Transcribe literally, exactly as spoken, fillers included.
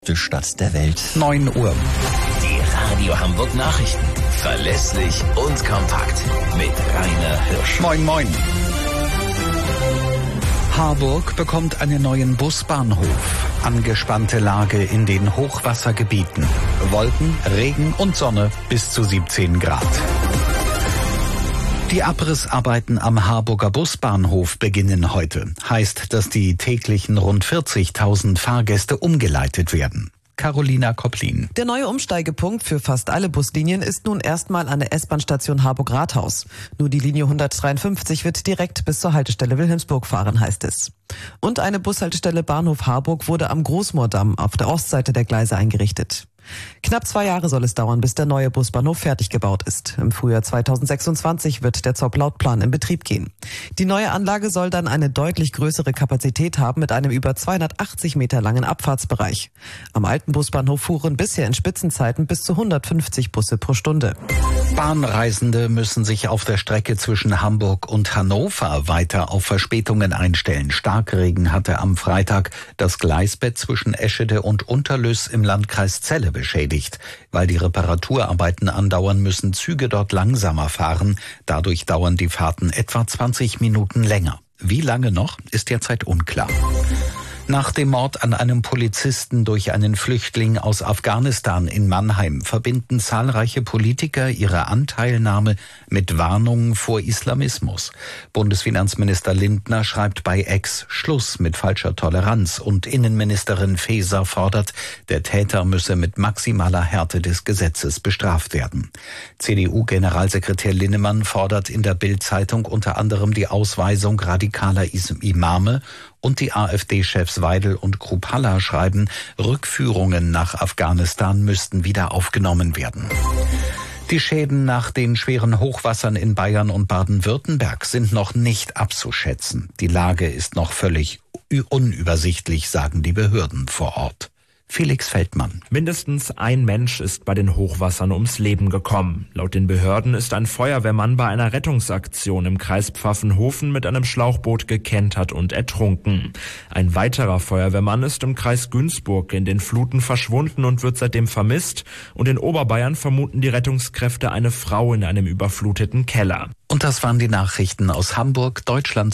Die Stadt der Welt. neun Uhr. Die Radio Hamburg Nachrichten. Verlässlich und kompakt. Mit Rainer Hirsch. Moin, moin. Harburg bekommt einen neuen Busbahnhof. Angespannte Lage in den Hochwassergebieten. Wolken, Regen und Sonne bis zu siebzehn Grad. Die Abrissarbeiten am Harburger Busbahnhof beginnen heute. Heißt, dass die täglichen rund vierzigtausend Fahrgäste umgeleitet werden. Carolina Kopplin. Der neue Umsteigepunkt für fast alle Buslinien ist nun erstmal an der S-Bahn-Station Harburg-Rathaus. Nur die Linie hundertdreiundfünfzig wird direkt bis zur Haltestelle Wilhelmsburg fahren, heißt es. Und eine Bushaltestelle Bahnhof Harburg wurde am Großmoordamm auf der Ostseite der Gleise eingerichtet. Knapp zwei Jahre soll es dauern, bis der neue Busbahnhof fertig gebaut ist. Im Frühjahr zweitausendsechsundzwanzig wird der Zopp laut Plan in Betrieb gehen. Die neue Anlage soll dann eine deutlich größere Kapazität haben mit einem über zweihundertachtzig Meter langen Abfahrtsbereich. Am alten Busbahnhof fuhren bisher in Spitzenzeiten bis zu hundertfünfzig Busse pro Stunde. Bahnreisende müssen sich auf der Strecke zwischen Hamburg und Hannover weiter auf Verspätungen einstellen. Starkregen hatte am Freitag das Gleisbett zwischen Eschede und Unterlüß im Landkreis Celle beschädigt. Weil die Reparaturarbeiten andauern, müssen Züge dort langsamer fahren. Dadurch dauern die Fahrten etwa zwanzig Minuten länger. Wie lange noch, ist derzeit unklar. Nach dem Mord an einem Polizisten durch einen Flüchtling aus Afghanistan in Mannheim verbinden zahlreiche Politiker ihre Anteilnahme mit Warnungen vor Islamismus. Bundesfinanzminister Lindner schreibt bei X Schluss mit falscher Toleranz und Innenministerin Faeser fordert, der Täter müsse mit maximaler Härte des Gesetzes bestraft werden. C D U-Generalsekretär Linnemann fordert in der Bild-Zeitung unter anderem die Ausweisung radikaler Imame und die AfD-Chefs Weidel und Kruppalla schreiben, Rückführungen nach Afghanistan müssten wieder aufgenommen werden. Die Schäden nach den schweren Hochwassern in Bayern und Baden-Württemberg sind noch nicht abzuschätzen. Die Lage ist noch völlig unübersichtlich, sagen die Behörden vor Ort. Felix Feldmann. Mindestens ein Mensch ist bei den Hochwassern ums Leben gekommen. Laut den Behörden ist ein Feuerwehrmann bei einer Rettungsaktion im Kreis Pfaffenhofen mit einem Schlauchboot gekentert und ertrunken. Ein weiterer Feuerwehrmann ist im Kreis Günzburg in den Fluten verschwunden und wird seitdem vermisst. Und in Oberbayern vermuten die Rettungskräfte eine Frau in einem überfluteten Keller. Und das waren die Nachrichten aus Hamburg, Deutschland.